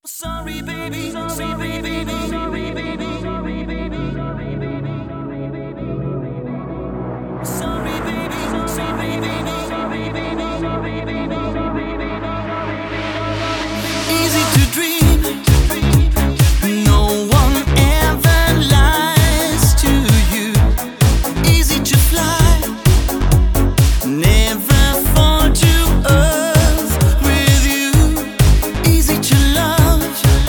Sorry baby, sorry baby, sorry baby, sorry baby, sorry baby, sorry baby, sorry baby, sorry baby, sorry baby, sorry baby. Easy to dream, no one ever lies to you. Easy to fly, never fall to earth with you. Easy to love,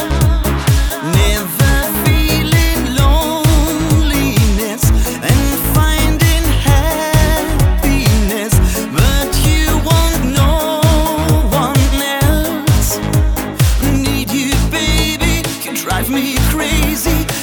never feeling loneliness and finding happiness, but you want no one else. Need you, baby, can drive me crazy.